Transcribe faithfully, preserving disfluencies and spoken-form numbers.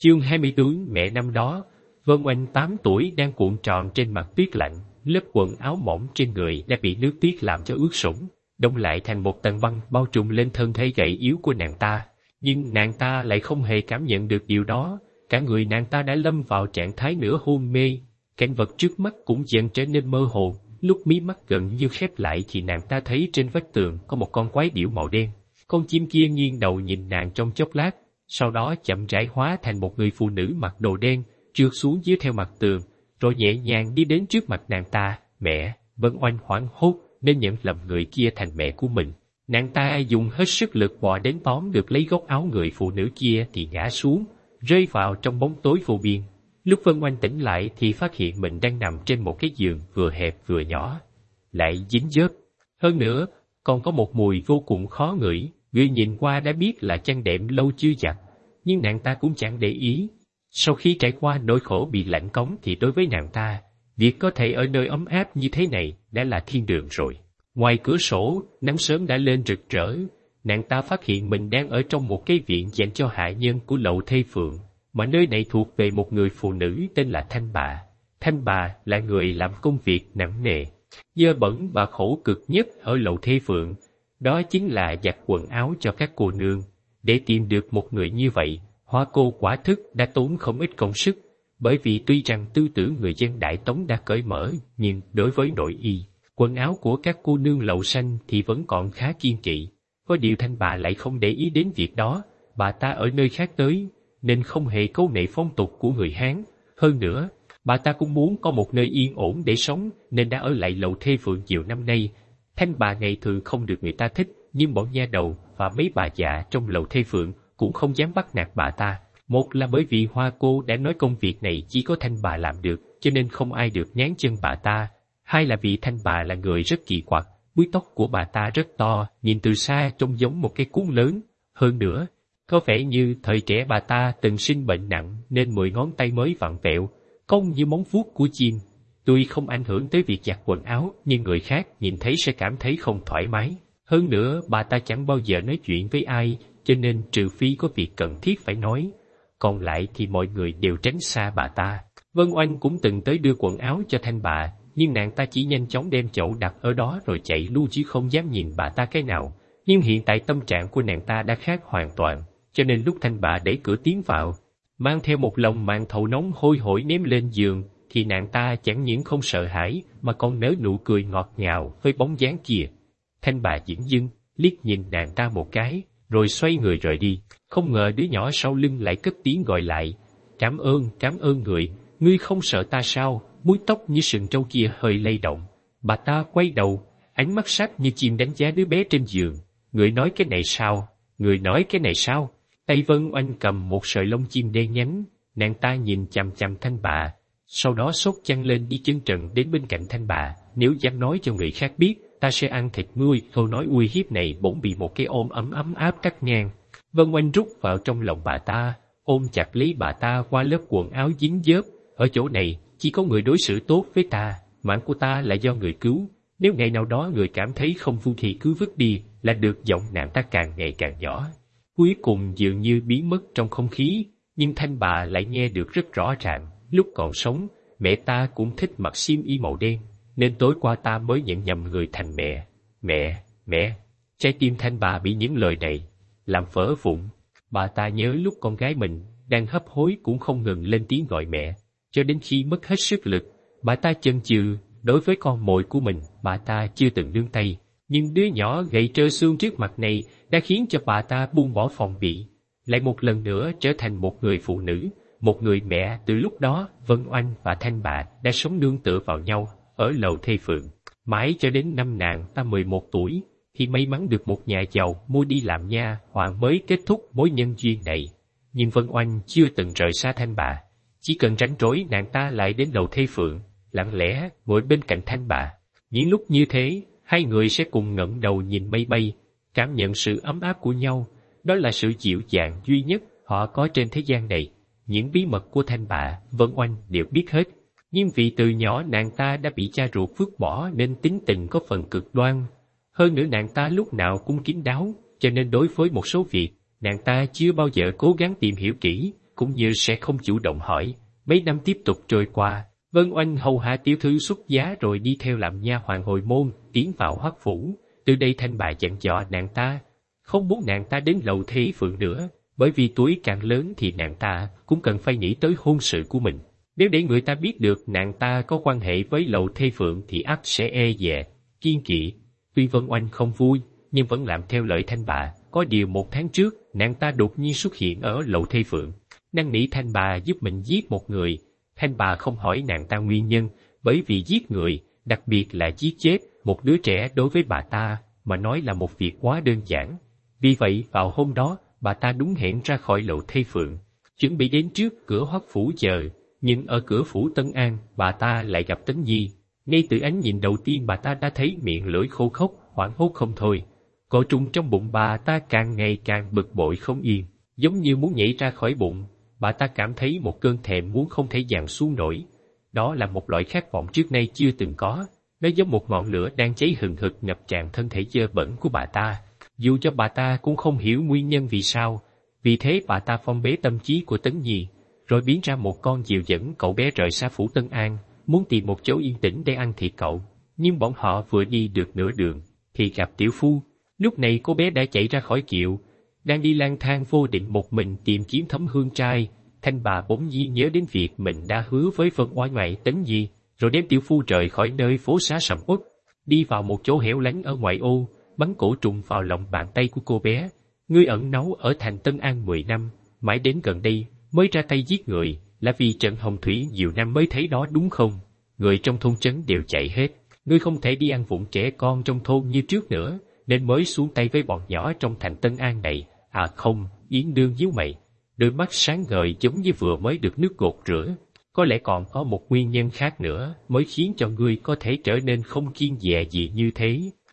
Chương hai mươi tư. Mẹ năm đó, Vân Oanh tám tuổi đang cuộn tròn trên mặt tuyết lạnh, lớp quần áo mỏng trên người đã bị nước tuyết làm cho ướt sũng, đông lại thành một tầng băng bao trùm lên thân thể gầy yếu của nàng ta. Nhưng nàng ta lại không hề cảm nhận được điều đó, cả người nàng ta đã lâm vào trạng thái nửa hôn mê, cảnh vật trước mắt cũng dần trở nên mơ hồ. Lúc mí mắt gần như khép lại thì nàng ta thấy trên vách tường có một con quái điểu màu đen. Con chim kia nghiêng đầu nhìn nàng trong chốc lát, sau đó chậm rãi hóa thành một người phụ nữ mặc đồ đen, trượt xuống dưới theo mặt tường, rồi nhẹ nhàng đi đến trước mặt nàng ta. Mẹ! Vân Oanh hoảng hốt nên nhận lầm người kia thành mẹ của mình. Nàng ta dùng hết sức lực bò đến tóm được lấy góc áo người phụ nữ kia thì ngã xuống, rơi vào trong bóng tối vô biên. Lúc Vân Oanh tỉnh lại thì phát hiện mình đang nằm trên một cái giường vừa hẹp vừa nhỏ, lại dính dớp. Hơn nữa, còn có một mùi vô cùng khó ngửi, người nhìn qua đã biết là chăn đệm lâu chưa giặt, nhưng nàng ta cũng chẳng để ý. Sau khi trải qua nỗi khổ bị lạnh cống thì đối với nàng ta, việc có thể ở nơi ấm áp như thế này đã là thiên đường rồi. Ngoài cửa sổ, nắng sớm đã lên rực rỡ, nàng ta phát hiện mình đang ở trong một cái viện dành cho hạ nhân của Lậu Thê Phượng, mà nơi này thuộc về một người phụ nữ tên là Thanh Bà. Thanh Bà là người làm công việc nặng nề, dơ bẩn và khổ cực nhất ở Lậu Thê Phượng, đó chính là giặt quần áo cho các cô nương. Để tìm được một người như vậy, Hoa Cô quả thức đã tốn không ít công sức, bởi vì tuy rằng tư tưởng người dân Đại Tống đã cởi mở, nhưng đối với nội y, quần áo của các cô nương Lậu Xanh thì vẫn còn khá kiêng kỵ. Có điều Thanh Bà lại không để ý đến việc đó, bà ta ở nơi khác tới, nên không hề câu nệ phong tục của người Hán. Hơn nữa, bà ta cũng muốn có một nơi yên ổn để sống, nên đã ở lại Lậu Thê Phượng nhiều năm nay. Thanh Bà ngày thường không được người ta thích, nhưng bọn nha đầu và mấy bà già trong Lậu Thê Phượng cũng không dám bắt nạt bà ta. Một là bởi vì Hoa Cô đã nói công việc này chỉ có Thanh Bà làm được, cho nên không ai được nhán chân bà ta. Hai là vì Thanh Bà là người rất kỳ quặc, búi tóc của bà ta rất to, nhìn từ xa trông giống một cái cuốn lớn. Hơn nữa, có vẻ như thời trẻ bà ta từng sinh bệnh nặng nên mười ngón tay mới vặn vẹo, cong như móng vuốt của chim. Tuy không ảnh hưởng tới việc giặt quần áo, nhưng người khác nhìn thấy sẽ cảm thấy không thoải mái. Hơn nữa, bà ta chẳng bao giờ nói chuyện với ai, cho nên trừ phi có việc cần thiết phải nói, còn lại thì mọi người đều tránh xa bà ta. Vân Oanh cũng từng tới đưa quần áo cho Thanh Bà, nhưng nàng ta chỉ nhanh chóng đem chậu đặt ở đó rồi chạy luôn chứ không dám nhìn bà ta cái nào. Nhưng hiện tại tâm trạng của nàng ta đã khác hoàn toàn, cho nên lúc Thanh Bà đẩy cửa tiến vào, mang theo một lồng màn thầu nóng hôi hổi ném lên giường, thì nàng ta chẳng những không sợ hãi mà còn nở nụ cười ngọt ngào với bóng dáng kia. Thanh Bà dửng dưng liếc nhìn nàng ta một cái, rồi xoay người rời đi. Không ngờ đứa nhỏ sau lưng lại cất tiếng gọi lại: "Cảm ơn, cảm ơn người, ngươi không sợ ta sao?" Búi tóc như sừng trâu kia hơi lay động. Bà ta quay đầu, ánh mắt sắc như chim đánh giá đứa bé trên giường. "Người nói cái này sao? Người nói cái này sao?" Tay Vân Oanh cầm một sợi lông chim đen nhánh, nàng ta nhìn chằm chằm Thanh Bà, sau đó xốc chăn lên đi chân trần đến bên cạnh Thanh Bà. "Nếu dám nói cho người khác biết, ta sẽ ăn thịt ngươi." Câu nói uy hiếp này bỗng bị một cái ôm ấm ấm áp cắt ngang. Vân Oanh rút vào trong lòng bà ta, ôm chặt lấy bà ta qua lớp quần áo dính dớp. "Ở chỗ này, chỉ có người đối xử tốt với ta, mạng của ta là do người cứu. Nếu ngày nào đó người cảm thấy không vui thì cứ vứt đi là được." Giọng nàng ta càng ngày càng nhỏ, cuối cùng dường như biến mất trong không khí, nhưng Thanh Bà lại nghe được rất rõ ràng. "Lúc còn sống, mẹ ta cũng thích mặc xiêm y màu đen, nên tối qua ta mới nhận nhầm người thành mẹ. Mẹ, mẹ." Trái tim Thanh Bà bị những lời này làm vỡ vụn. Bà ta nhớ lúc con gái mình đang hấp hối cũng không ngừng lên tiếng gọi mẹ, cho đến khi mất hết sức lực, bà ta chần chừ. Đối với con mồi của mình, bà ta chưa từng nương tay, nhưng đứa nhỏ gầy trơ xương trước mặt này đã khiến cho bà ta buông bỏ phòng bị, lại một lần nữa trở thành một người phụ nữ, một người mẹ. Từ lúc đó, Vân Oanh và Thanh Bà đã sống nương tựa vào nhau ở Lậu Thê Phượng, mãi cho đến năm nàng ta mười một tuổi, thì may mắn được một nhà giàu mua đi làm nha hoàn mới kết thúc mối nhân duyên này. Nhưng Vân Oanh chưa từng rời xa Thanh Bà, chỉ cần rảnh rỗi nàng ta lại đến Lậu Thê Phượng, lặng lẽ ngồi bên cạnh Thanh Bà. Những lúc như thế, hai người sẽ cùng ngẩng đầu nhìn mây bay, cảm nhận sự ấm áp của nhau. Đó là sự dịu dàng duy nhất họ có trên thế gian này. Những bí mật của Thanh Bà, Vân Oanh đều biết hết, nhưng vì từ nhỏ nàng ta đã bị cha ruột vứt bỏ nên tính tình có phần cực đoan. Hơn nữa nàng ta lúc nào cũng kín đáo, cho nên đối với một số việc, nàng ta chưa bao giờ cố gắng tìm hiểu kỹ, cũng như sẽ không chủ động hỏi. Mấy năm tiếp tục trôi qua, Vân Oanh hầu hạ tiểu thư xuất giá rồi đi theo làm nha hoàn hồi môn, tiến vào Hoắc phủ. Từ đây Thanh Bà dặn dò nàng ta, không muốn nàng ta đến Lậu Thê Phượng nữa, bởi vì tuổi càng lớn thì nàng ta cũng cần phải nghĩ tới hôn sự của mình. Nếu để người ta biết được nàng ta có quan hệ với Lậu Thê Phượng thì ắt sẽ e dè, kiên kỵ. Tuy Vân Oanh không vui, nhưng vẫn làm theo lời Thanh Bà. Có điều một tháng trước, nàng ta đột nhiên xuất hiện ở Lậu Thê Phượng. Năn nỉ Thanh Bà giúp mình giết một người. Thanh Bà không hỏi nàng ta nguyên nhân, bởi vì giết người, đặc biệt là giết chết một đứa trẻ đối với bà ta, mà nói là một việc quá đơn giản. Vì vậy, vào hôm đó, bà ta đúng hẹn ra khỏi Lậu Thê Phượng, chuẩn bị đến trước cửa Hoắc phủ chờ. Nhưng ở cửa phủ Tân An, bà ta lại gặp Tấn Nhi. Ngay từ ánh nhìn đầu tiên bà ta đã thấy miệng lưỡi khô khốc, hoảng hốt không thôi. Cỏ trùng trong bụng bà ta càng ngày càng bực bội không yên, giống như muốn nhảy ra khỏi bụng. Bà ta cảm thấy một cơn thèm muốn không thể dàn xuống nổi. Đó là một loại khát vọng trước nay chưa từng có. Nó giống một ngọn lửa đang cháy hừng hực ngập tràn thân thể dơ bẩn của bà ta. Dù cho bà ta cũng không hiểu nguyên nhân vì sao. Vì thế bà ta phong bế tâm trí của Tấn Nhi, rồi biến ra một con diều dẫn cậu bé rời xa phủ Tân An, muốn tìm một chỗ yên tĩnh để ăn thịt cậu. Nhưng bọn họ vừa đi được nửa đường, thì gặp Tiểu Phu. Lúc này cô bé đã chạy ra khỏi kiệu, đang đi lang thang vô định một mình tìm kiếm Thấm Hương trai. Thanh Bà bỗng nhiên nhớ đến việc mình đã hứa với Vân Oanh ngoại Tấn Nhi, rồi đem Tiểu Phu rời khỏi nơi phố xá sầm uất, đi vào một chỗ hẻo lánh ở ngoại ô, bắn cổ trùng vào lòng bàn tay của cô bé. Ngươi ẩn náu ở thành Tân An mười năm, mãi đến gần đây mới ra tay giết người, là vì trận hồng thủy nhiều năm mới thấy đó đúng không? Người trong thôn trấn đều chạy hết, ngươi không thể đi ăn vụng trẻ con trong thôn như trước nữa, nên mới xuống tay với bọn nhỏ trong thành Tân An này. À không, Yến Đương nhíu mày, đôi mắt sáng ngời giống như vừa mới được nước gột rửa. Có lẽ còn có một nguyên nhân khác nữa mới khiến cho ngươi có thể trở nên không kiêng dè gì như thế.